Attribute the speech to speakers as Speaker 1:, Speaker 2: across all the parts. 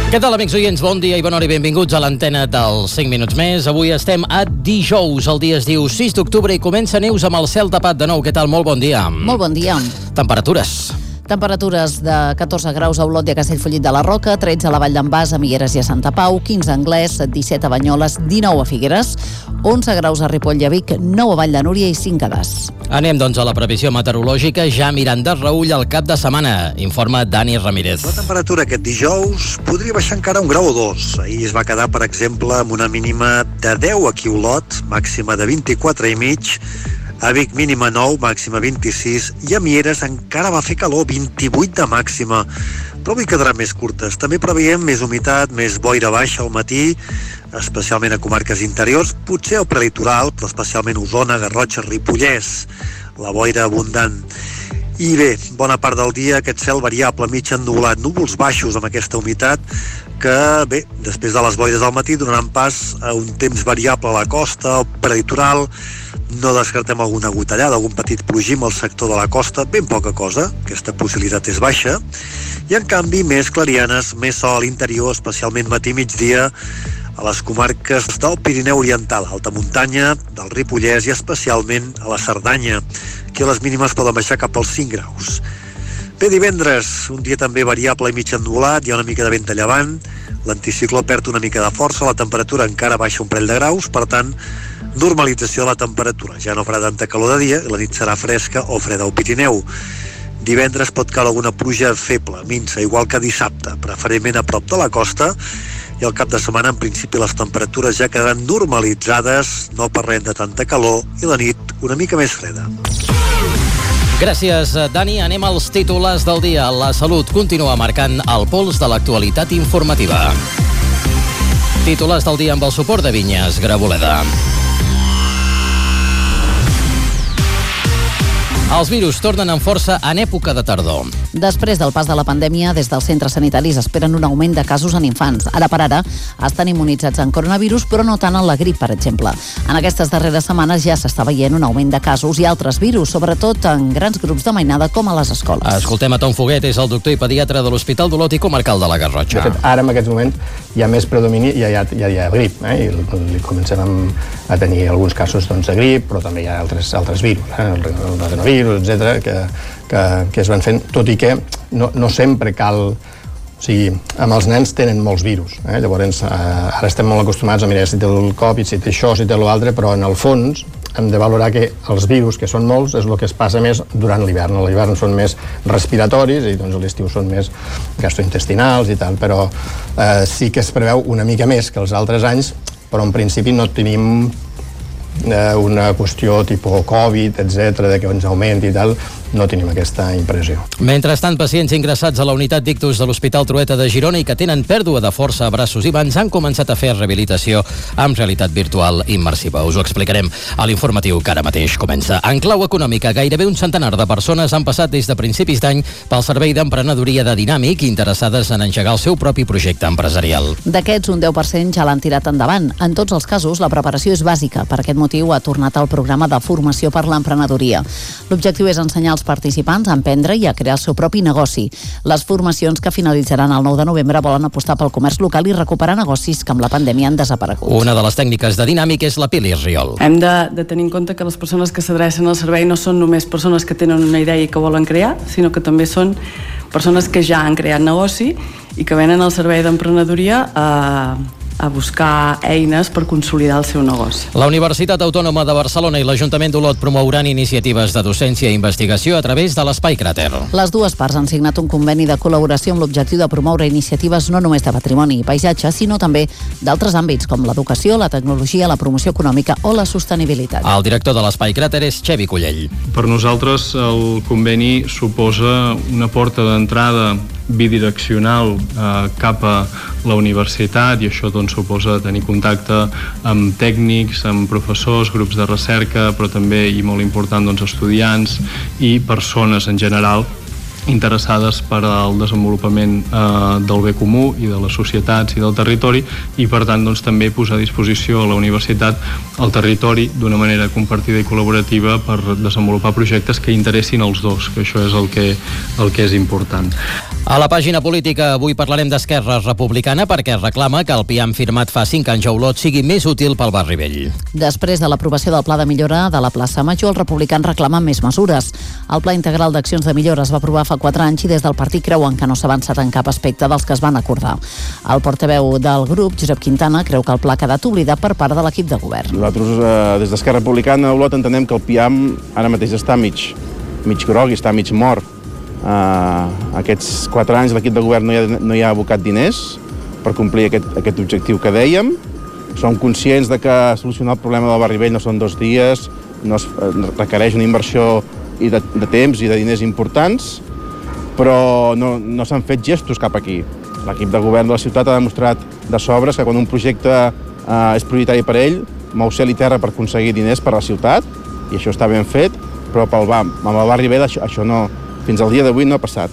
Speaker 1: Què tal, amics oients? Bon dia i bona hora i benvinguts a l'antena dels 5 minuts més. Avui estem a dijous, el dia es diu 6 d'octubre i comença neus amb el cel tapat de nou. Què tal? Molt bon dia.
Speaker 2: Molt bon dia.
Speaker 1: Temperatures.
Speaker 2: Temperatures de 14 graus a Olot i a Castellfollit de la Roca, 13 a la Vall d'en Bas, a Mieres i a Santa Pau, 15 a Anglès, 17 a Banyoles, 19 a Figueres, 11 graus a Ripoll i a Vic, 9 a Vall de Núria i 5 a Das.
Speaker 1: Anem, doncs, a la previsió meteorològica, ja mirant de reüll el cap de setmana. Informa Dani Ramírez.
Speaker 3: La temperatura aquest dijous podria baixar encara 1 grau o 2. Ahir es va quedar, per exemple, amb una mínima de 10 aquí a Olot, màxima de 24,5, a Vic mínima 9, màxima 26, i a Mieres encara va fer calor, 28 de màxima, però avui quedaran més curtes. També preveiem més humitat, més boira baixa al matí, especialment a comarques interiors, potser al prelitoral, però especialment Osona, Garrotxa, Ripollès, la boira abundant. I bé, bona part del dia aquest cel variable, mig ennuvolat, núvols baixos amb aquesta humitat, que bé, després de les boires del matí donaran pas a un temps variable a la costa, al prelitoral. No descartem alguna gotellada, algun petit plogim al sector de la costa, ben poca cosa, aquesta possibilitat és baixa, i en canvi més clarianes, més sol a l'interior, especialment matí i migdia, a les comarques del Pirineu Oriental, alta muntanya, del Ripollès i especialment a la Cerdanya. Aquí les mínimes poden baixar cap als 5 graus. Bé, divendres, un dia també variable i mig ennuvolat, hi ha una mica de vent de llevant, l'anticicló perd una mica de força, la temperatura encara baixa un parell de graus, per tant, normalització de la temperatura. Ja no farà tanta calor de dia i la nit serà fresca o freda al Pirineu. Divendres pot caure alguna pluja feble, minsa, igual que dissabte, preferentment a prop de la costa, i al cap de setmana, en principi, les temperatures ja quedaran normalitzades, no parlem de tanta calor, i la nit una mica més freda.
Speaker 1: Gràcies, Dani. Anem als titulars del dia. La salut continua marcant el pols de l'actualitat informativa. Titulars del dia amb el suport de Vinyes Graboleda. Els virus tornen amb força en època de tardor.
Speaker 2: Després del pas de la pandèmia, des dels centres sanitaris esperen un augment de casos en infants. Ara per ara estan immunitzats en coronavirus, però no tant en la grip, per exemple. En aquestes darreres setmanes ja s'està veient un augment de casos i altres virus, sobretot en grans grups de mainada com a les escoles.
Speaker 1: Escoltem a Tom Foguet, és el doctor i pediatre de l'Hospital d'Olot i Comarcal de la Garrotxa.
Speaker 4: De fet, ara en aquests moments hi ha més predomini, ja hi ha grip, i comencem a tenir alguns casos de grip, però també hi ha altres virus, el adenovirus, etc., que es van fent, tot i que no sempre cal... O sigui, amb els nens tenen molts virus, llavors ara estem molt acostumats a mirar si té el Covid, si té això, si té l'altre, però en el fons hem de valorar que els virus, que són molts, és el que es passa més durant l'hivern. A l'hivern són més respiratoris i doncs a l'estiu són més gastrointestinals i tal, però sí que es preveu una mica més que els altres anys, però en principi no tenim una qüestió tipus Covid, etc., de que ens augmenti i tal, no tenim aquesta impressió.
Speaker 1: Mentrestant, pacients ingressats a la unitat d'ictus de l'Hospital Trueta de Girona i que tenen pèrdua de força a braços i mans han començat a fer rehabilitació amb realitat virtual immersiva. Us ho explicarem a l'informatiu que ara mateix comença. En clau econòmica, gairebé un centenar de persones han passat des de principis d'any pel Servei d'Emprenedoria de Dinàmic, interessades en engegar el seu propi projecte empresarial.
Speaker 2: D'aquests, un 10% ja l'han tirat endavant. En tots els casos, la preparació és bàsica. Per aquest motiu, ha tornat al programa de formació per l'emprenedoria. L'objectiu és ensenyar als participants a emprendre i a crear el seu propi negoci. Les formacions que finalitzaran el 9 de novembre volen apostar pel comerç local i recuperar negocis que amb la pandèmia han desaparegut.
Speaker 1: Una de les tècniques de Dinàmic és la Pili Riol.
Speaker 5: Hem de tenir en compte que les persones que s'adrecen al servei no són només persones que tenen una idea i que volen crear, sinó que també són persones que ja han creat negoci i que venen al servei d'emprenedoria a buscar eines per consolidar el seu negoci.
Speaker 1: La Universitat Autònoma de Barcelona i l'Ajuntament d'Olot promouran iniciatives de docència i investigació a través de l'Espai Cràter.
Speaker 2: Les dues parts han signat un conveni de col·laboració amb l'objectiu de promoure iniciatives no només de patrimoni i paisatge, sinó també d'altres àmbits com l'educació, la tecnologia, la promoció econòmica o la sostenibilitat.
Speaker 1: El director de l'Espai Cràter és Xevi Collell.
Speaker 6: Per nosaltres el conveni suposa una porta d'entrada bidireccional cap a la universitat, i això suposa tenir contacte amb tècnics, amb professors, grups de recerca, però també, i molt important, estudiants i persones en general interessades per al desenvolupament del bé comú i de les societats i del territori, i per tant doncs, també posar a disposició a la universitat el territori d'una manera compartida i col·laborativa per desenvolupar projectes que interessin els dos, que això és el que és important.
Speaker 1: A la pàgina política avui parlarem d'Esquerra Republicana perquè reclama que el PIAM firmat fa 5 anys a Olot sigui més útil pel barri vell.
Speaker 2: Després de l'aprovació del Pla de Millora de la plaça Major, els republicans reclamen més mesures. El Pla Integral d'Accions de Millora es va aprovar fa 4 anys i des del partit creuen que no s'ha avançat en cap aspecte dels que es van acordar. El portaveu del grup, Josep Quintana, creu que el pla ha quedat oblidat per part de l'equip de govern.
Speaker 7: Nosaltres, des d'Esquerra Republicana a Olot, entenem que el PIAM ara mateix està mig grog i està mig mort. Aquests 4 anys l'equip de govern no hi ha abocat diners per complir aquest objectiu que dèiem. Som conscients de que solucionar el problema del barri vell no són 2 dies, requereix una inversió de temps i de diners importants, però no s'han fet gestos cap aquí. L'equip de govern de la ciutat ha demostrat de sobres que quan un projecte és prioritari per ell, mou cel i terra per aconseguir diners per a la ciutat, i això està ben fet, però amb el barri vell això no, fins al dia d'avui no ha passat.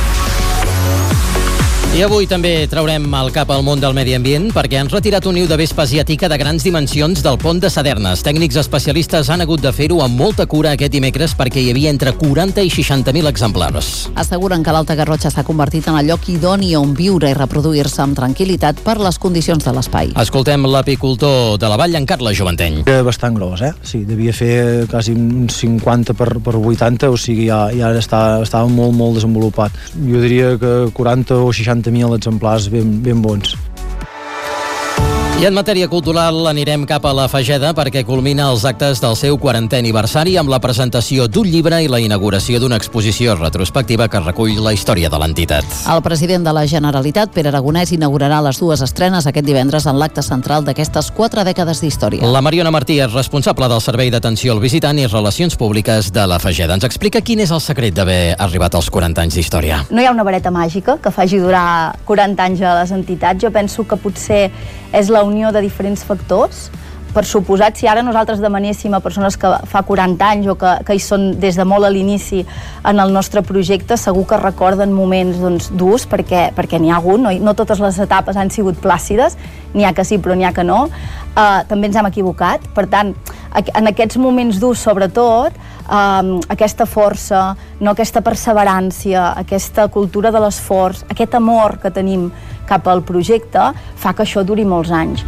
Speaker 1: I avui també traurem el cap al món del medi ambient perquè han retirat un niu de vespa asiàtica de grans dimensions del pont de Sadernes. Tècnics especialistes han hagut de fer-ho amb molta cura aquest dimecres perquè hi havia entre 40 i 60.000 exemplars.
Speaker 2: Asseguren que l'Alta Garrotxa s'ha convertit en el lloc idoni on viure i reproduir-se amb tranquil·litat per les condicions de l'espai.
Speaker 1: Escoltem l'apicultor de la Vall, en Carles Joventeny.
Speaker 8: Era bastant gros, Sí, devia fer quasi uns 50 per 80, o sigui, ja estava molt desenvolupat. Jo diria que 40 o 60.000 exemplars ben bons.
Speaker 1: I en matèria cultural anirem cap a la Fageda perquè culmina els actes del seu 40è aniversari amb la presentació d'un llibre i la inauguració d'una exposició retrospectiva que recull la història de l'entitat.
Speaker 2: El president de la Generalitat, Pere Aragonès, inaugurarà les 2 estrenes aquest divendres en l'acte central d'aquestes 4 dècades d'història.
Speaker 1: La Mariona Martí és responsable del Servei d'Atenció al Visitant i Relacions Públiques de la Fageda. Ens explica quin és el secret d'haver arribat als 40 anys d'història.
Speaker 9: No hi ha una vareta màgica que faci durar 40 anys a les entitats. Jo penso que potser és la unió de diferents factors. Per suposat, si ara nosaltres demanéssim a persones que fa 40 anys o que hi són des de molt a l'inici en el nostre projecte, segur que recorden moments durs perquè n'hi ha hagut, no totes les etapes han sigut plàcides, n'hi ha que sí però n'hi ha que no. També ens hem equivocat, per tant, en aquests moments durs sobretot, aquesta força, aquesta perseverància, aquesta cultura de l'esforç, aquest amor que tenim cap al projecte fa que això duri molts anys.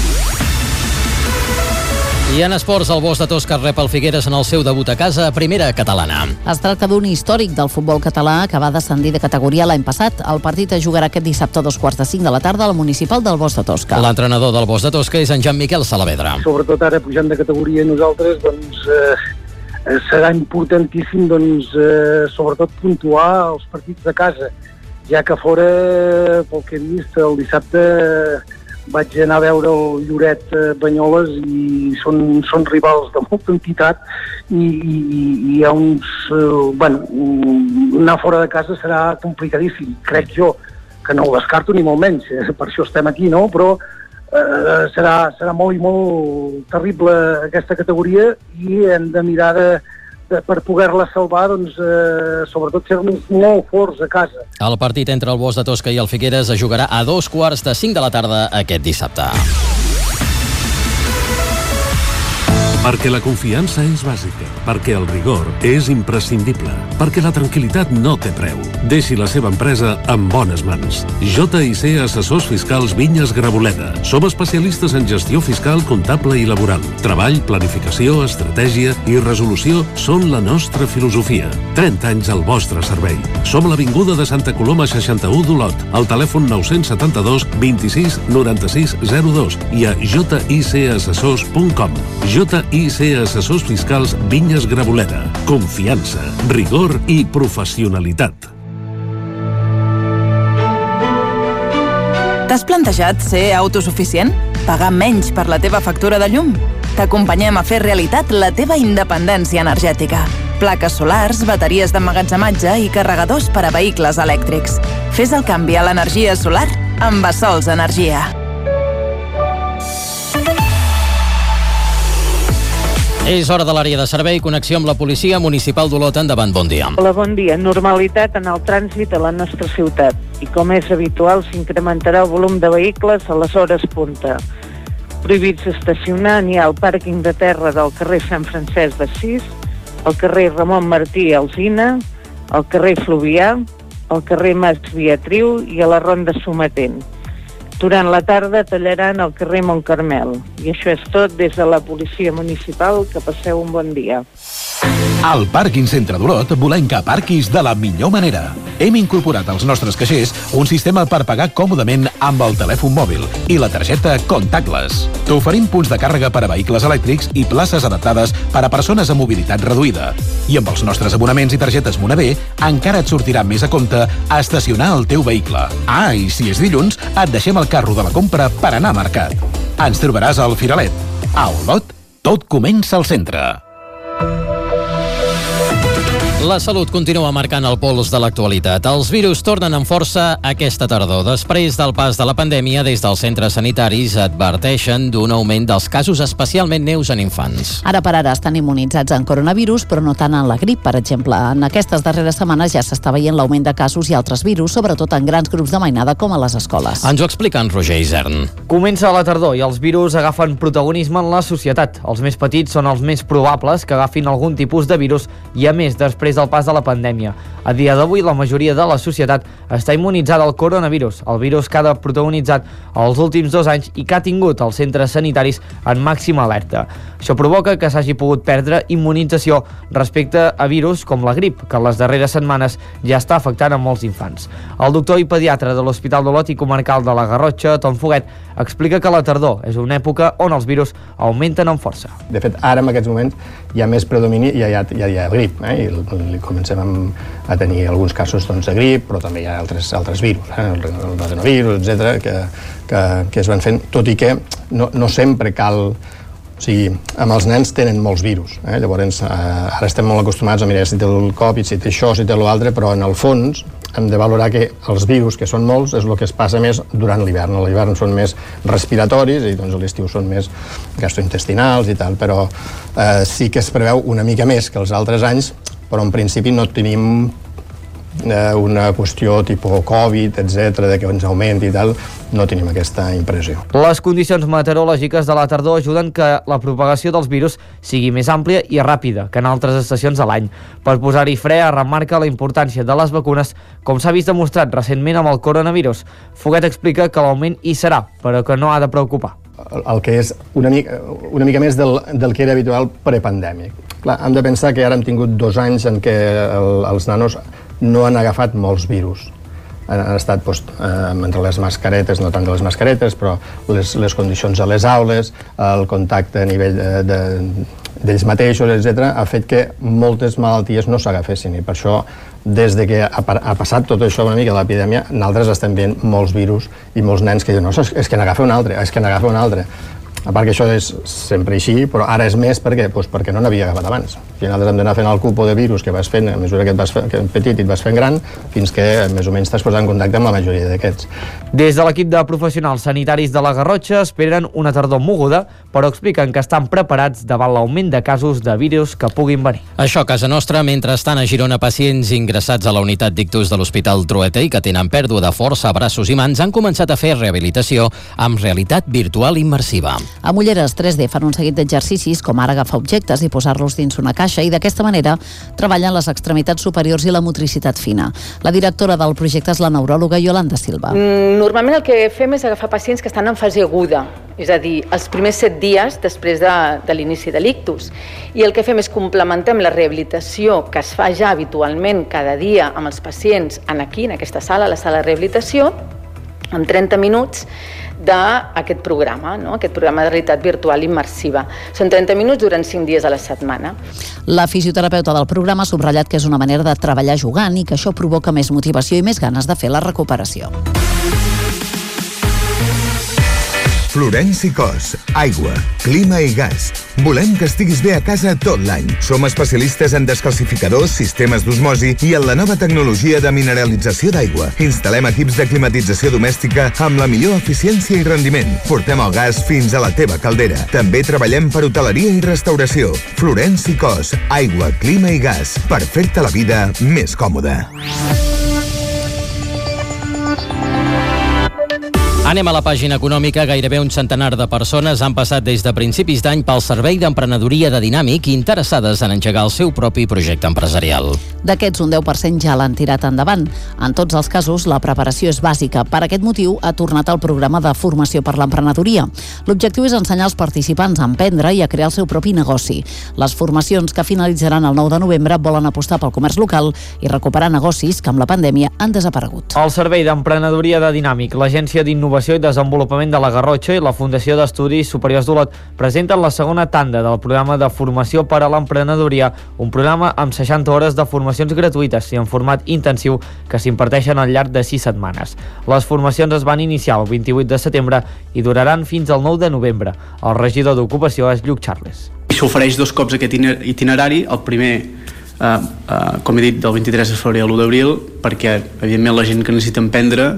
Speaker 1: I en esports, el Bosc de Tosca rep el Figueres en el seu debut a casa a primera catalana.
Speaker 2: Es tracta d'un històric del futbol català que va descendir de categoria l'any passat. El partit es jugarà aquest dissabte a 2:45 de la tarda al municipal del Bosc de Tosca.
Speaker 1: L'entrenador del Bosc de Tosca és en Jean-Miquel Saavedra.
Speaker 10: Sobretot ara pujant de categoria nosaltres, serà importantíssim sobretot puntuar els partits de casa, ja que fora, pel que he vist, el dissabte vaig anar a veure el Lloret Banyoles i són rivals de molta entitat i hi ha anar fora de casa serà complicadíssim, crec jo, que no ho descarto ni molt menys, per això estem aquí, no? Però serà molt i molt terrible aquesta categoria i hem de mirar per poder-la salvar, sobretot ser-nos molt forts a casa.
Speaker 1: El partit entre el Bosc de Tosca i el Figueres es jugarà a 2:45 de la tarda aquest dissabte.
Speaker 11: Perquè la confiança és bàsica, perquè el rigor és imprescindible, perquè la tranquil·litat no té preu. Deixi la seva empresa en bones mans. JIC Assessors Fiscals Vinyes Graboleda. Som especialistes en gestió fiscal, comptable i laboral. Treball, planificació, estratègia i resolució són la nostra filosofia. 30 anys al vostre servei. Som a l'Avinguda de Santa Coloma 61 d'Olot, al telèfon 972 26 96 02 i a jicassessors.com. JIC Assessors Fiscals Vinyes Graboleda. Confiança, rigor i professionalitat.
Speaker 12: T'has plantejat ser autosuficient? Pagar menys per la teva factura de llum? T'acompanyem a fer realitat la teva independència energètica. Plaques solars, bateries d'emmagatzematge i carregadors per a vehicles elèctrics. Fes el canvi a l'energia solar amb Bassols Energia.
Speaker 1: És hora de l'àrea de servei, connexió amb la policia municipal d'Olot. Endavant, bon dia.
Speaker 13: Hola, bon dia. Normalitat en el trànsit a la nostra ciutat. I com és habitual, s'incrementarà el volum de vehicles a les hores punta. Prohibits estacionar n'hi ha al pàrquing de terra del carrer Sant Francesc d'Assís, al carrer Ramon Martí Alsina, al carrer Fluvià, al carrer Mas Beatriu i a la Ronda Sometent. Durant la tarda tallaran el carrer Montcarmel. I això és tot des de la policia municipal. Que passeu un bon dia.
Speaker 14: Al Pàrquing Centre d'Olot volem que aparquis de la millor manera. Hem incorporat als nostres caixers un sistema per pagar còmodament amb el telèfon mòbil i la targeta Contactless. T'oferim punts de càrrega per a vehicles elèctrics i places adaptades per a persones amb mobilitat reduïda. I amb els nostres abonaments i targetes Monavé encara et sortirà més a compte a estacionar el teu vehicle. Ah, i si és dilluns, et deixem el carro de la compra per anar a mercat. Ens trobaràs al Firalet. A Olot, tot comença al centre.
Speaker 1: La salut continua marcant el pols de l'actualitat. Els virus tornen amb força aquesta tardor. Després del pas de la pandèmia, des dels centres sanitaris adverteixen d'un augment dels casos especialment lleus en infants.
Speaker 2: Ara per ara estan immunitzats en coronavirus, però no tant en la grip, per exemple. En aquestes darreres setmanes ja s'està veient l'augment de casos i altres virus, sobretot en grans grups de mainada com a les escoles.
Speaker 1: Ens ho explica en Roger Isern.
Speaker 15: Comença la tardor i els virus agafen protagonisme en la societat. Els més petits són els més probables que agafin algun tipus de virus i, a més, després del pas de la pandèmia. A dia d'avui, la majoria de la societat està immunitzada al coronavirus, el virus que ha protagonitzat els últims 2 anys i que ha tingut els centres sanitaris en màxima alerta. Això provoca que s'hagi pogut perdre immunització respecte a virus com la grip, que en les darreres setmanes ja està afectant a molts infants. El doctor i pediatre de l'Hospital d'Olot i Comarcal de la Garrotxa, Ton Foguet, explica que la tardor és una època on els virus augmenten amb força.
Speaker 4: De fet, ara en aquests moments hi ha més predomini i ja hi ha grip, i comencem a tenir alguns casos de grip, però també hi ha altres virus, el adenovirus, etc., que es van fent, tot i que no sempre cal. O sigui, amb els nens tenen molts virus, llavors ara estem molt acostumats a mirar si té el Covid, si té això, si té l'altre, però en el fons hem de valorar que els virus, que són molts, és el que es passa més durant l'hivern. A l'hivern són més respiratoris i a l'estiu són més gastrointestinals i tal, però sí que es preveu una mica més que els altres anys, però en principi no tenim una qüestió tipus Covid, etc., de que ens augmenti i tal, no tenim aquesta impressió.
Speaker 15: Les condicions meteorològiques de la tardor ajuden que la propagació dels virus sigui més àmplia i ràpida que en altres estacions de l'any. Per posar-hi fre, es remarca la importància de les vacunes, com s'ha vist demostrat recentment amb el coronavirus. Foguet explica que l'augment hi serà, però que no ha de preocupar.
Speaker 4: El que és una mica més del que era habitual prepandèmic. Clar, hem de pensar que ara hem tingut 2 anys en què els nanos no han agafat molts virus. Han estat entre les mascaretes, no tant de les mascaretes, però les condicions a les aules, el contacte a nivell d'ells mateixos, etc., ha fet que moltes malalties no s'agafessin. I per això, des que ha passat tot això una mica, l'epidèmia, nosaltres estem veient molts virus i molts nens que diuen no, és que n'agafa un altre, és que n'agafa un altre. A part que això és sempre així, però ara és més perquè no n'havia agafat abans. I nosaltres hem d'anar fent el cupo de virus que vas fent a mesura que et vas fent petit i et vas fent gran, fins que més o menys t'has posat en contacte amb la majoria d'aquests.
Speaker 15: Des de l'equip de professionals sanitaris de la Garrotxa esperen una tardor moguda, però expliquen que estan preparats davant l'augment de casos de virus que puguin venir.
Speaker 1: Això a casa nostra. Mentrestant, a Girona, pacients ingressats a la unitat d'ictus de l'Hospital Trueta i que tenen pèrdua de força a braços i mans han començat a fer rehabilitació amb realitat virtual immersiva.
Speaker 2: A Mulleres 3D fan un seguit d'exercicis com ara agafar objectes i posar-los dins una caixa i d'aquesta manera treballen les extremitats superiors i la motricitat fina. La directora del projecte és la neuròloga Yolanda Silva.
Speaker 16: Normalment el que fem és agafar pacients que estan en fase aguda, és a dir, els primers 7 dies després de l'inici de l'ictus. I el que fem és complementar amb la rehabilitació que es fa ja habitualment cada dia amb els pacients aquí, en aquesta sala, la sala de rehabilitació, amb 30 minuts d'aquest programa, aquest programa de realitat virtual immersiva. Són 30 minuts durant 5 dies a la setmana.
Speaker 2: La fisioterapeuta del programa ha subratllat que és una manera de treballar jugant i que això provoca més motivació i més ganes de fer la recuperació.
Speaker 17: Florenci Cos, aigua, clima i gas. Volem que estiguis bé a casa tot l'any. Som especialistes en descalcificadors, sistemes d'osmosi i en la nova tecnologia de mineralització d'aigua. Instal·lem equips de climatització domèstica amb la millor eficiència i rendiment. Portem el gas fins a la teva caldera. També treballem per hoteleria i restauració. Florenci Cos, aigua, clima i gas, per fer-te la vida més còmoda.
Speaker 1: Anem a la pàgina econòmica. Gairebé un centenar de persones han passat des de principis d'any pel Servei d'Emprenedoria de Dinàmic, interessades en engegar el seu propi projecte empresarial.
Speaker 2: D'aquests, un 10% ja l'han tirat endavant. En tots els casos, la preparació és bàsica. Per aquest motiu, ha tornat el programa de formació per l'emprenedoria. L'objectiu és ensenyar als participants a emprendre i a crear el seu propi negoci. Les formacions, que finalitzaran el 9 de novembre, volen apostar pel comerç local i recuperar negocis que amb la pandèmia han desaparegut.
Speaker 15: El Servei d'Emprenedoria de Dinàmic, l'Agència d'Innovació i Desenvolupament de la Garrotxa i la Fundació d'Estudis Superiors d'Olot presenten la segona tanda del programa de formació per a l'emprenedoria, un programa amb 60 hores de formacions gratuïtes i en format intensiu que s'imparteixen al llarg de 6 setmanes. Les formacions es van iniciar el 28 de setembre i duraran fins al 9 de novembre. El regidor d'Ocupació és Lluc Charles.
Speaker 18: S'ofereix 2 cops aquest itinerari, el primer com he dit, del 23 de febrer a l'1 d'abril, perquè evidentment la gent que necessita emprendre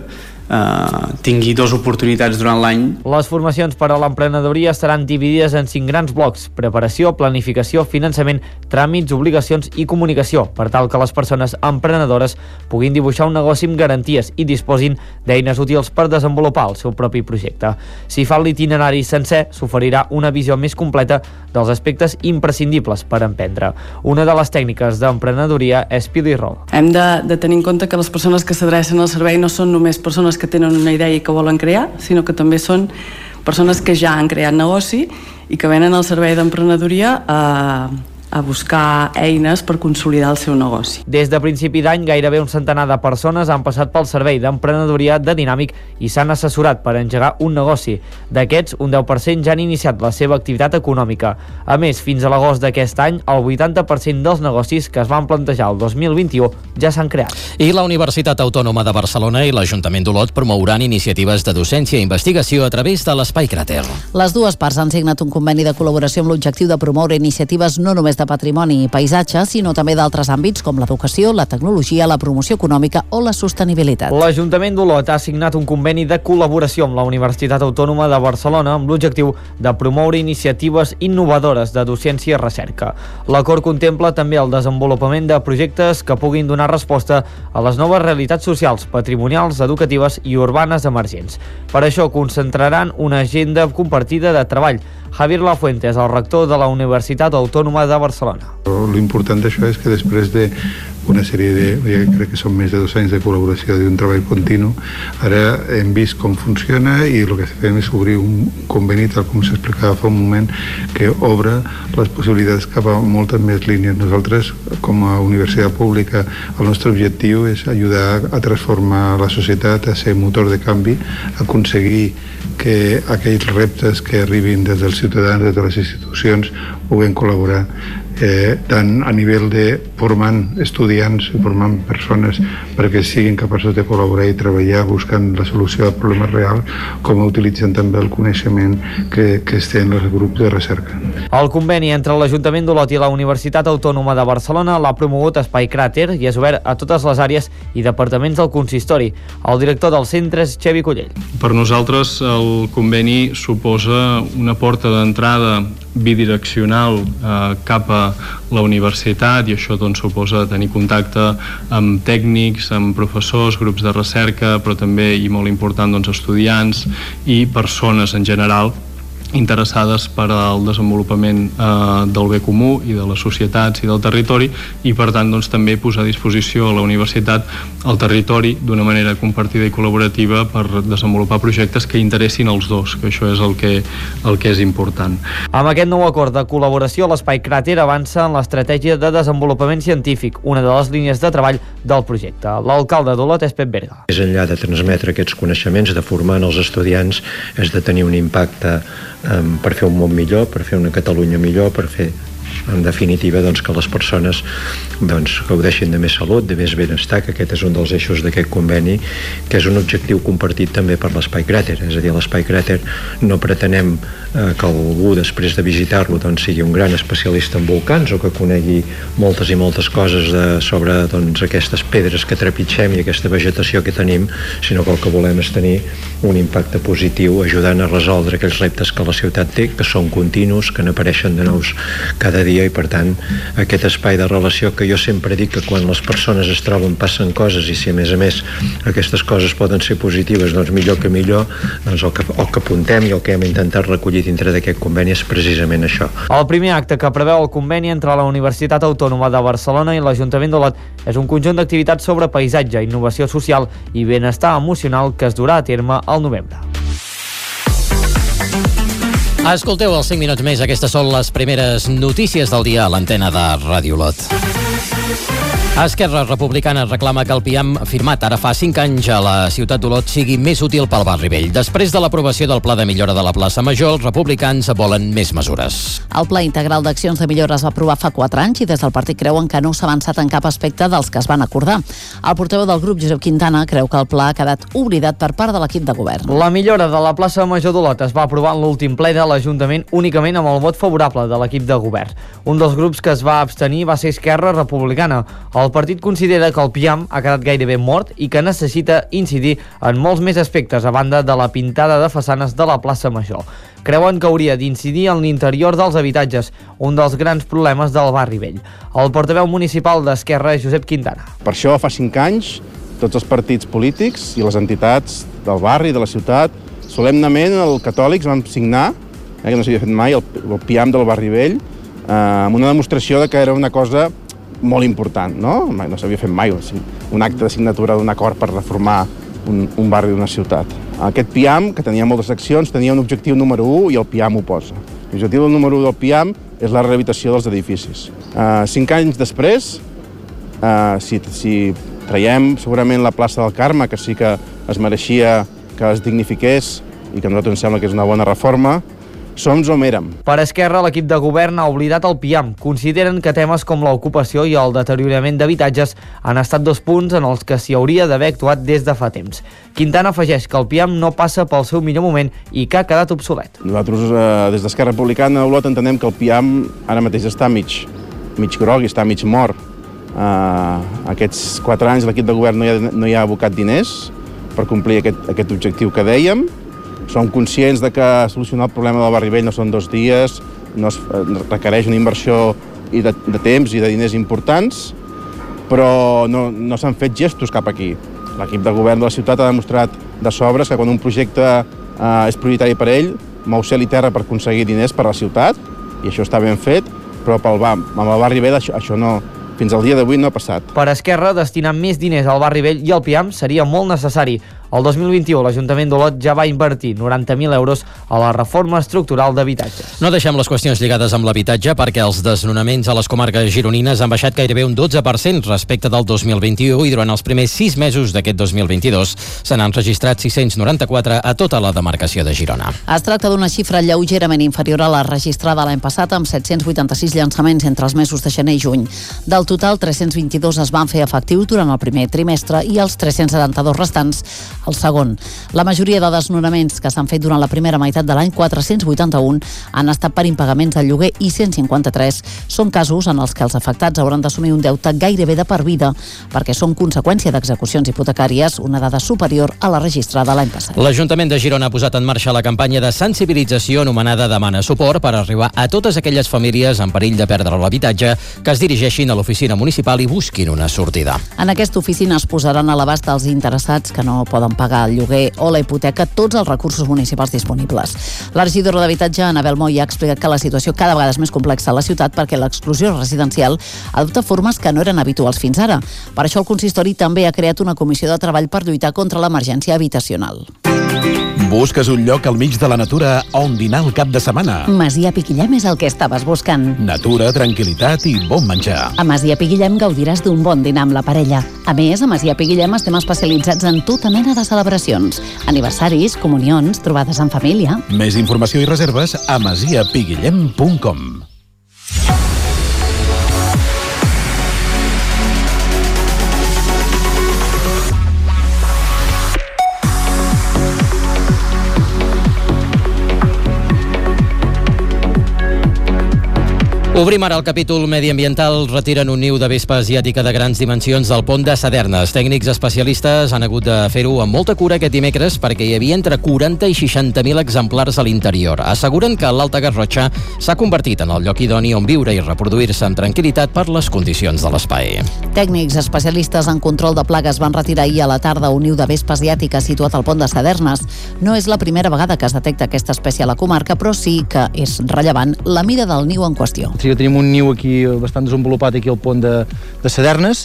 Speaker 18: tingui 2 oportunitats durant l'any.
Speaker 15: Les formacions per a l'emprenedoria estaran dividides en 5 grans blocs: preparació, planificació, finançament, tràmits, obligacions i comunicació, per tal que les persones emprenedores puguin dibuixar un negoci amb garanties i disposin d'eines útils per desenvolupar el seu propi projecte. Si fa l'itinerari sencer, s'oferirà una visió més completa dels aspectes imprescindibles per emprendre. Una de les tècniques d'emprenedoria és Pili Rol.
Speaker 5: Hem de tenir en compte que les persones que s'adrecen al servei no són només persones que tenen una idea i que volen crear, sinó que també són persones que ja han creat negoci i que venen al servei d'emprenedoria a buscar eines per consolidar el seu negoci.
Speaker 15: Des de principi d'any, gairebé un centenar de persones han passat pel Servei d'Emprenedoria de Dinàmic i s'han assessorat per engegar un negoci. D'aquests, un 10% ja han iniciat la seva activitat econòmica. A més, fins a l'agost d'aquest any, el 80% dels negocis que es van plantejar el 2021 ja s'han creat.
Speaker 1: I la Universitat Autònoma de Barcelona i l'Ajuntament d'Olot promouran iniciatives de docència i investigació a través de l'Espai Cràter.
Speaker 2: Les dues parts han signat un conveni de col·laboració amb l'objectiu de promoure iniciatives no només de patrimoni i paisatge, sinó també d'altres àmbits com l'educació, la tecnologia, la promoció econòmica o la sostenibilitat.
Speaker 15: L'Ajuntament d'Olot ha signat un conveni de col·laboració amb la Universitat Autònoma de Barcelona amb l'objectiu de promoure iniciatives innovadores de docència i recerca. L'acord contempla també el desenvolupament de projectes que puguin donar resposta a les noves realitats socials, patrimonials, educatives i urbanes emergents. Per això concentraran una agenda compartida de treball. Javier Lafuente és el rector de la Universitat Autònoma de Barcelona.
Speaker 19: L'important d'això és que després d'una sèrie crec que són més de 2 anys de col·laboració d'un treball continu, ara hem vist com funciona i el que fem és obrir un conveni, tal com s'explicava fa un moment, que obre les possibilitats cap a moltes més línies. Nosaltres, com a universitat pública, el nostre objectiu és ajudar a transformar la societat, a ser motor de canvi, a aconseguir que aquells reptes que arribin des dels ciutadans, des de les institucions, puguem col·laborar tant a nivell de formant estudiants i formant persones perquè siguin capaços de col·laborar i treballar buscant la solució a problemes reals, com utilitzen també el coneixement que es té en els grups de recerca.
Speaker 15: El conveni entre l'Ajuntament d'Olot i la Universitat Autònoma de Barcelona l'ha promogut Espai Cràter i és obert a totes les àrees i departaments del consistori. El director del centre és Xevi Collell.
Speaker 6: Per nosaltres el conveni suposa una porta d'entrada bidireccional cap a la universitat i això doncs suposa tenir contacte amb tècnics, amb professors, grups de recerca, però també, i molt important, doncs, estudiants i persones en general interessades per al desenvolupament del bé comú i de les societats i del territori i per tant doncs, també posar a disposició a la universitat el territori d'una manera compartida i col·laborativa per desenvolupar projectes que interessin els dos, que això és el que és important.
Speaker 15: Amb aquest nou acord de col·laboració, l'Espai Cràter avança en l'estratègia de desenvolupament científic, una de les línies de treball del projecte. L'alcalde d'Olot és Pep Berga.
Speaker 20: Més enllà de transmetre aquests coneixements, de formar els estudiants, és de tenir un impacte per fer un món millor, per fer una Catalunya millor, per fer en definitiva, doncs, que les persones gaudeixin de més salut, de més benestar, que aquest és un dels eixos d'aquest conveni, que és un objectiu compartit també per l'Espai Cràter. És a dir, a l'Espai Cràter no pretenem que algú, després de visitar-lo, doncs, sigui un gran especialista en volcans o que conegui moltes i moltes coses sobre aquestes pedres que trepitgem i aquesta vegetació que tenim, sinó que el que volem és tenir un impacte positiu ajudant a resoldre aquells reptes que la ciutat té, que són continus, que n'apareixen de nous cada dia, i per tant aquest espai de relació que jo sempre dic que quan les persones es troben passen coses, i si a més aquestes coses poden ser positives, doncs millor que millor, doncs el que apuntem i el que hem intentat recollir dintre d'aquest conveni és precisament això.
Speaker 15: El primer acte que preveu el conveni entre la Universitat Autònoma de Barcelona i l'Ajuntament d'Olot és un conjunt d'activitats sobre paisatge, innovació social i benestar emocional que es durà a terme al novembre.
Speaker 1: Escolteu els 5 minuts més. Aquestes són les primeres notícies del dia a l'antena de Ràdio Olot. Esquerra Republicana reclama que el PIAM firmat ara fa 5 anys a la ciutat d'Olot sigui més útil pel barri vell. Després de l'aprovació del Pla de Millora de la plaça Major, els republicans volen més mesures.
Speaker 2: El Pla Integral d'Accions de Millora es va aprovar fa 4 anys i des del partit creuen que no s'ha avançat en cap aspecte dels que es van acordar. El portaveu del grup, Josep Quintana, creu que el pla ha quedat oblidat per part de l'equip de govern.
Speaker 15: La millora de la plaça Major d'Olot es va aprovar en l'últim ple de l'Ajuntament únicament amb el vot favorable de l'equip de govern. Un dels grups que es va abstenir va ser Esquerra Republicana. El partit considera que el PIAM ha quedat gairebé mort i que necessita incidir en molts més aspectes a banda de la pintada de façanes de la plaça Major. Creuen que hauria d'incidir en l'interior dels habitatges, un dels grans problemes del barri vell. El portaveu municipal d'Esquerra és Josep Quintana.
Speaker 7: Per això fa 5 anys tots els partits polítics i les entitats del barri, de la ciutat, solemnament els catòlics van signar, que no s'havia fet mai, el PIAM del barri vell, amb una demostració de que era una cosa molt important, no? No s'havia fet mai un acte de signatura d'un acord per reformar un barri d'una ciutat. Aquest PIAM, que tenia moltes accions, tenia un objectiu número 1 i el PIAM ho posa. L'objectiu número 1 del PIAM és la rehabilitació dels edificis. 5 anys després, si traiem segurament la plaça del Carme, que sí que es mereixia que es dignifiqués i que a nosaltres ens sembla que és una bona reforma, som on érem.
Speaker 15: Per Esquerra, l'equip de govern ha oblidat el PIAM. Consideren que temes com l'ocupació i el deteriorament d'habitatges han estat 2 punts en els que s'hi hauria d'haver actuat des de fa temps. Quintana afegeix que el PIAM no passa pel seu millor moment i que ha quedat obsolet.
Speaker 7: Nosaltres, des d'Esquerra Republicana, a Olot, entenem que el PIAM ara mateix està mig grog i està mig mort. Aquests 4 anys l'equip de govern no hi ha abocat diners per complir aquest objectiu que dèiem. Som conscients de que solucionar el problema del barri vell no són 2 dies, requereix una inversió de temps i de diners importants, però no s'han fet gestos cap aquí. L'equip de govern de la ciutat ha demostrat de sobres que quan un projecte és prioritari per ell, mou cel i terra per aconseguir diners per a la ciutat, i això està ben fet, però amb el barri vell això no, fins al dia d'avui no ha passat.
Speaker 15: Per Esquerra, destinar més diners al barri vell i al PIAM seria molt necessari. El 2021, l'Ajuntament d'Olot ja va invertir 90.000 euros a la reforma estructural d'habitatges.
Speaker 1: No deixem les qüestions lligades amb l'habitatge perquè els desnonaments a les comarques gironines han baixat gairebé un 12% respecte del 2021 i durant els primers 6 mesos d'aquest 2022 se n'han registrat 694 a tota la demarcació de Girona.
Speaker 2: Es tracta d'una xifra lleugerament inferior a la registrada l'any passat amb 786 llançaments entre els mesos de gener i juny. Del total, 322 es van fer efectius durant el primer trimestre i els 372 restants el segon. La majoria de desnonaments que s'han fet durant la primera meitat de l'any, 481, han estat per impagaments del lloguer i 153 són casos en els que els afectats hauran d'assumir un deute gairebé de per vida perquè són conseqüència d'execucions hipotecàries, una dada superior a la registrada l'any passat.
Speaker 1: L'Ajuntament de Girona ha posat en marxa la campanya de sensibilització anomenada Demana Suport per arribar a totes aquelles famílies en perill de perdre l'habitatge que es dirigeixin a l'oficina municipal i busquin una sortida.
Speaker 2: En aquesta oficina es posaran a l'abast dels interessats que no poden pagar el lloguer o la hipoteca tots els recursos municipals disponibles. La regidora d'Habitatge, Anabel Moy, ha explicat que la situació cada vegada és més complexa a la ciutat perquè l'exclusió residencial adopta formes que no eren habituals fins ara. Per això el consistori també ha creat una comissió de treball per lluitar contra l'emergència habitacional.
Speaker 14: Busques un lloc al mig de la natura on dinar el cap de setmana?
Speaker 2: Masia Piquillem és el que estaves buscant.
Speaker 14: Natura, tranquil·litat i bon menjar.
Speaker 2: A Masia Piquillem gaudiràs d'un bon dinar amb la parella. A més, a Masia Piquillem estem especialitzats en tota mena de celebracions. Aniversaris, comunions, trobades en família.
Speaker 14: Més informació i reserves a masiapiguillem.com.
Speaker 1: Obrim ara el capítol mediambiental. Retiren un niu de vespa asiàtica de grans dimensions del pont de Sadernes. Tècnics especialistes han hagut de fer-ho amb molta cura aquest dimecres perquè hi havia entre 40 i 60.000 exemplars a l'interior. Asseguren que l'Alta Garrotxa s'ha convertit en el lloc idoni on viure i reproduir-se amb tranquil·litat per les condicions de l'espai.
Speaker 2: Tècnics especialistes en control de plagues van retirar ahir a la tarda un niu de vespa asiàtica situat al pont de Sadernes. No és la primera vegada que es detecta aquesta espècie a la comarca, però sí que és rellevant la mida del niu en qüestió.
Speaker 8: Sí, tenim un niu aquí bastant desenvolupat aquí al pont de Sadernes,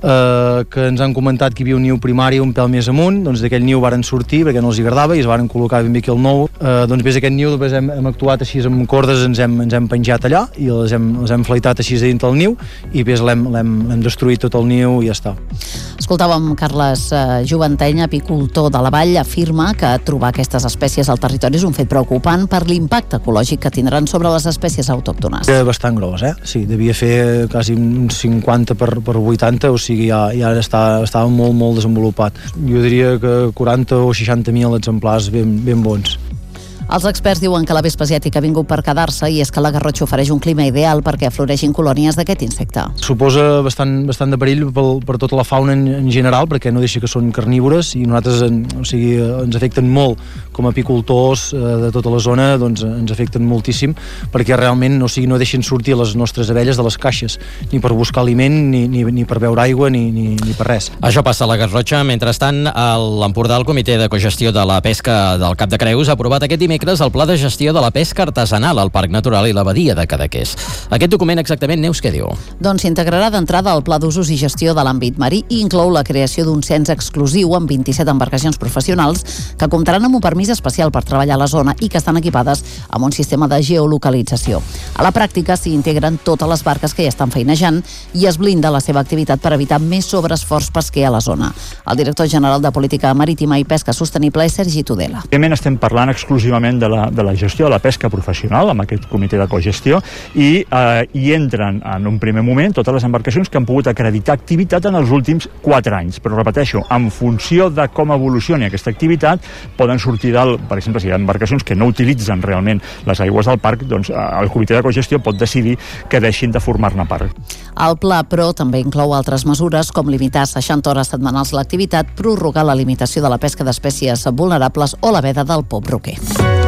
Speaker 8: que ens han comentat que hi havia un niu primari un pèl més amunt. Doncs d'aquell niu varen sortir perquè no els agradava i es varen col·locar ben bé aquí el nou. Doncs des d'aquest niu hem actuat així amb cordes, ens hem penjat allà i els hem fleitat així dintre del niu i l'hem destruït tot el niu i ja està.
Speaker 2: Escoltàvem Carles Joventeny, apicultor de la Vall, afirma que trobar aquestes espècies al territori és un fet preocupant per l'impacte ecològic que tindran sobre les espècies autòctones.
Speaker 8: Era bastant gros, Sí, devia fer quasi uns 50 per 80, o sigui, ja estava molt desenvolupat. Jo diria que 40 o 60.000 exemplars ben bons.
Speaker 2: Els experts diuen que la vespa asiàtica ha vingut per quedar-se i és que la Garrotxa ofereix un clima ideal perquè floreixin colònies d'aquest insecte.
Speaker 8: Suposa bastant de perill per tota la fauna en general, perquè no deixa que són carnívores i nosaltres ens afecten molt com a apicultors de tota la zona, doncs ens afecten moltíssim perquè realment no deixen sortir les nostres abelles de les caixes, ni per buscar aliment, ni per beure aigua, ni per res.
Speaker 1: Això passa a la Garrotxa. Mentrestant, a l'Empordà, el Comitè de Cogestió de la Pesca del Cap de Creus ha aprovat aquest dimecres el Pla de Gestió de la Pesca Artesanal al Parc Natural i la Badia de Cadaqués. Aquest document exactament, Neus, què diu?
Speaker 2: Doncs s'integrarà d'entrada al Pla d'Usos i Gestió de l'àmbit marí i inclou la creació d'un cens exclusiu amb 27 embarcacions professionals que comptaran amb un permís especial per treballar a la zona i que estan equipades amb un sistema de geolocalització. A la pràctica s'hi integren totes les barques que ja estan feinejant i es blinda la seva activitat per evitar més sobreesforç pesquer a la zona. El director general de Política Marítima i Pesca Sostenible és Sergi Tudela.
Speaker 21: Estem parlant exclusivament de la gestió de la pesca professional amb aquest comitè de cogestió i hi entren en un primer moment totes les embarcacions que han pogut acreditar activitat en els últims 4 anys. Però repeteixo, en funció de com evolucioni aquesta activitat, poden sortir per exemple, si hi ha embarcacions que no utilitzen realment les aigües del parc, doncs el comitè de cogestió pot decidir que deixin de formar-ne part.
Speaker 2: El pla, però, també inclou altres mesures com limitar 60 hores setmanals l'activitat, prorrogar la limitació de la pesca d'espècies vulnerables o la veda del pop roquer.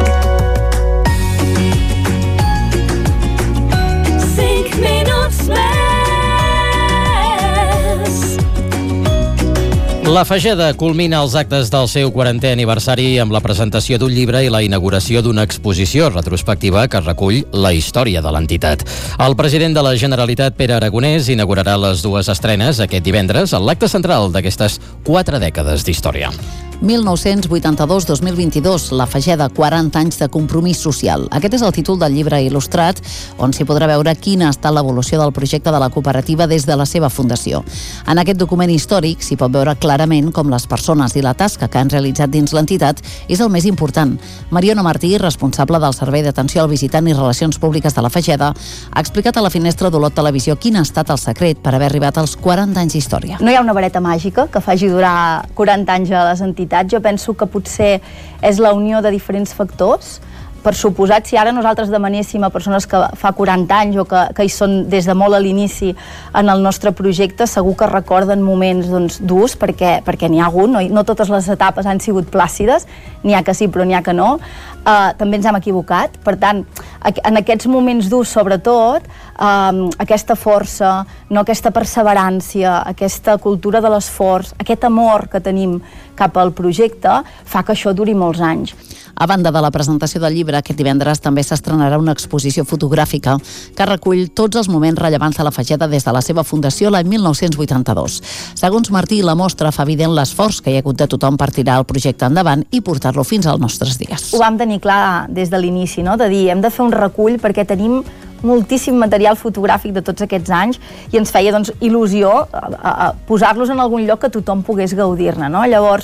Speaker 1: La Fageda culmina els actes del seu 40è aniversari amb la presentació d'un llibre i la inauguració d'una exposició retrospectiva que recull la història de l'entitat. El president de la Generalitat, Pere Aragonès, inaugurarà les dues estrenes aquest divendres en l'acte central d'aquestes 4 dècades d'història.
Speaker 2: 1982-2022, la Fageda, 40 anys de compromís social. Aquest és el títol del llibre il·lustrat, on s'hi podrà veure quina ha estat l'evolució del projecte de la cooperativa des de la seva fundació. En aquest document històric s'hi pot veure clarament com les persones i la tasca que han realitzat dins l'entitat és el més important. Mariona Martí, responsable del Servei d'Atenció al Visitant i Relacions Públiques de la Fageda, ha explicat a la finestra d'Olot Televisió quin ha estat el secret per haver arribat als 40 anys d'història.
Speaker 9: No hi ha una vareta màgica que faci durar 40 anys a les entitats. Jo penso que potser és la unió de diferents factors. Per suposat, si ara nosaltres demanéssim a persones que fa 40 anys o que hi són des de molt a l'inici en el nostre projecte, segur que recorden moments durs, perquè n'hi ha hagut, no totes les etapes han sigut plàcides, n'hi ha que sí però n'hi ha que no. També ens hem equivocat, per tant, en aquests moments durs sobretot, aquesta força, aquesta perseverància, aquesta cultura de l'esforç, aquest amor que tenim cap al projecte, fa que això duri molts anys.
Speaker 2: A banda de la presentació del llibre, aquest divendres també s'estrenarà una exposició fotogràfica que recull tots els moments rellevants de la Fageda des de la seva fundació l'any 1982. Segons Martí, la mostra fa evident l'esforç que hi ha hagut de tothom per tirar el projecte endavant i portar-lo fins als nostres dies.
Speaker 9: Ho vam tenir clar des de l'inici, de dir, hem de fer un recull perquè tenim moltíssim material fotogràfic de tots aquests anys i ens feia il·lusió posar-los en algun lloc que tothom pogués gaudir-ne. Llavors,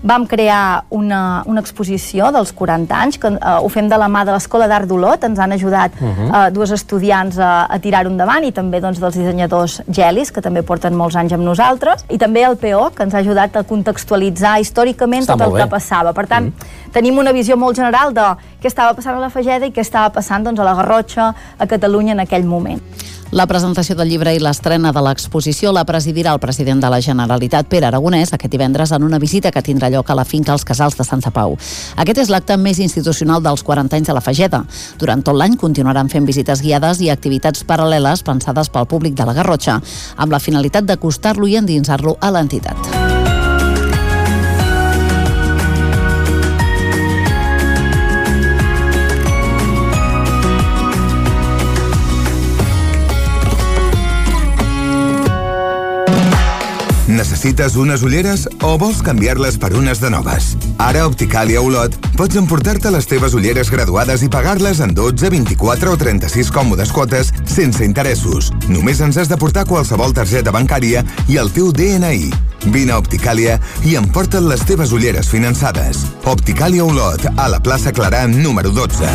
Speaker 9: vam crear una exposició dels 40 anys, que ho fem de la mà de l'Escola d'Art d'Olot, ens han ajudat dues estudiants a tirar-ho endavant, i també dels dissenyadors Gelis, que també porten molts anys amb nosaltres, i també el PO, que ens ha ajudat a contextualitzar històricament tot el que passava. Per tant, tenim una visió molt general de què estava passant a la Fageda i què estava passant a la Garrotxa, a Catalunya en aquell moment.
Speaker 2: La presentació del llibre i l'estrena de l'exposició la presidirà el president de la Generalitat, Pere Aragonès, aquest divendres en una visita que tindrà lloc a la finca Els Casals de Sant Pau. Aquest és l'acte més institucional dels 40 anys de la Fageda. Durant tot l'any continuaran fent visites guiades i activitats paral·leles pensades pel públic de la Garrotxa, amb la finalitat d'acostar-lo i endinsar-lo a l'entitat.
Speaker 17: Necessites unes ulleres o vols canviar-les per unes de noves? Ara a Opticàlia Olot pots emportar-te les teves ulleres graduades i pagar-les en 12, 24 o 36 còmodes quotes sense interessos. Només ens has de portar qualsevol targeta bancària i el teu DNI. Vine a Opticàlia i emporta't les teves ulleres finançades. Opticàlia Olot, a la plaça Clarà, número 12.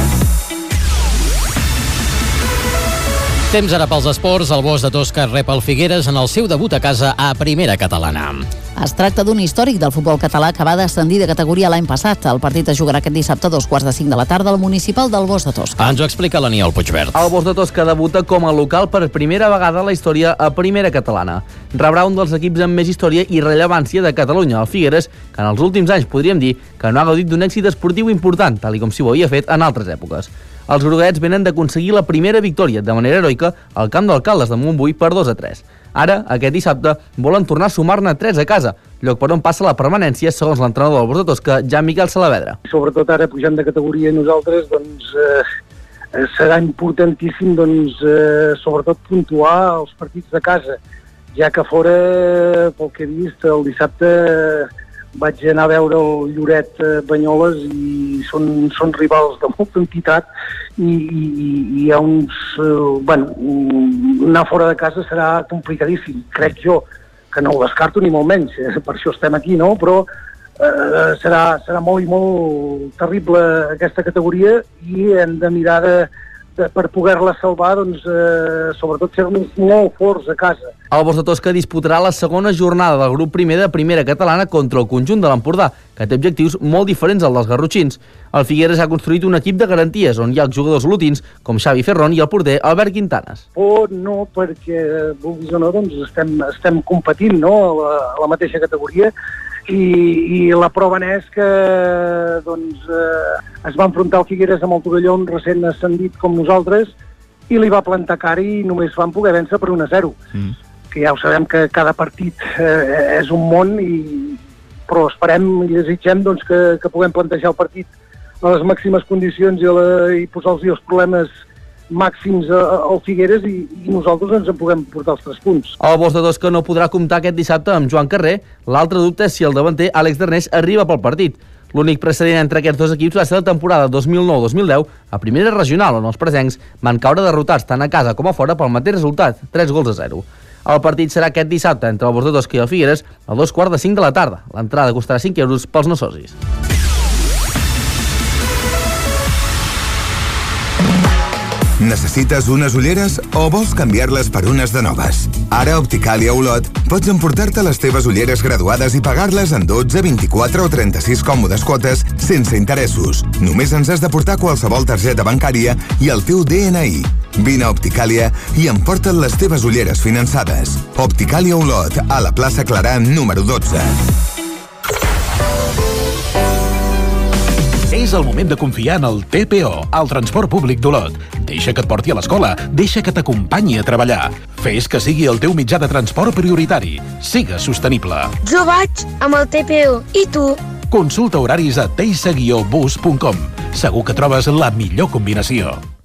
Speaker 1: Temps ara pels esports. El Bosch de Tosca rep el Figueres en el seu debut a casa a Primera Catalana.
Speaker 2: Es tracta d'un històric del futbol català que va descendir de categoria l'any passat. El partit es jugarà aquest dissabte a 2:45 de la tarda al municipal del Bosch de Tosca.
Speaker 1: Ens ho explica l'Aniol Puigverd.
Speaker 3: El Bosch de Tosca debuta com a local per primera vegada a la història a Primera Catalana. Rebrà un dels equips amb més història i rellevància de Catalunya, el Figueres, que en els últims anys podríem dir que no ha gaudit d'un èxit esportiu important, tal com s'hi ho havia fet en altres èpoques. Els groguets venen d'aconseguir la primera victòria de manera heroica al camp d'Alcaldes de Montbui per 2-3. Ara, aquest dissabte, volen tornar a sumar-ne 3 a casa, lloc per on passa la permanència, segons l'entrenador del Bosch de Tosca, Jan Miquel Salavedra.
Speaker 10: Sobretot ara, pujant de categoria nosaltres, serà importantíssim, sobretot puntuar els partits de casa, ja que fora, pel que he vist, el dissabte vaig anar a veure el Lloret Banyoles i són rivals de molta entitat i hi ha uns... anar fora de casa serà complicadíssim, crec jo, que no ho descarto ni molt menys, per això estem aquí, no? Però serà molt i molt terrible aquesta categoria i hem de mirar per poder-la salvar, sobretot ser-nos molt forts a casa.
Speaker 3: El Bosch de Tosca disputarà la segona jornada del grup primer de Primera Catalana contra el conjunt de l'Empordà, que té objectius molt diferents als dels garrotxins. El Figueres ha construït un equip de garanties on hi ha els jugadors olotins com Xavi Ferron i el porter Albert Quintanes.
Speaker 10: No, perquè, vulguis o no, estem competint, no?, a la mateixa categoria, i la prova n'és que es va enfrontar el Figueres amb el Torelló, un recent ascendit com nosaltres, i li va plantar cara i només van poder vèncer per 1-0. Que ja ho sabem que cada partit és un món, però esperem i desitgem que puguem plantejar el partit a les màximes condicions i posar-los els problemes màxims al Figueres i nosaltres ens en puguem portar els 3 punts.
Speaker 3: El Bosch de Tosca no podrà comptar aquest dissabte amb Joan Carrer. L'altre dubte és si el davanter Àlex Darnés arriba pel partit. L'únic precedent entre aquests dos equips va ser la temporada 2009-2010 a Primera Regional, on els presencs van caure derrotats tant a casa com a fora pel mateix resultat, 3-0. El partit serà aquest dissabte entre el Bosch de Tosca i el Figueres a 4:45 de la tarda. L'entrada costarà 5 euros pels no socis.
Speaker 17: Necessites unes ulleres o vols canviar-les per unes de noves? Ara a Opticàlia Olot pots emportar-te les teves ulleres graduades i pagar-les en 12, 24 o 36 còmodes quotes sense interessos. Només ens has de portar qualsevol targeta bancària i el teu DNI. Vine a Opticàlia i emporta't les teves ulleres finançades. Opticàlia Olot, a la plaça Clarà, número 12.
Speaker 14: És el moment de confiar en el TPO, el transport públic d'Olot. Deixa que et porti a l'escola, deixa que t'acompanyi a treballar. Fes que sigui el teu mitjà de transport prioritari. Sigues sostenible.
Speaker 22: Jo vaig amb el TPO. I tu?
Speaker 14: Consulta horaris a teisa-bus.com. Segur que trobes la millor combinació.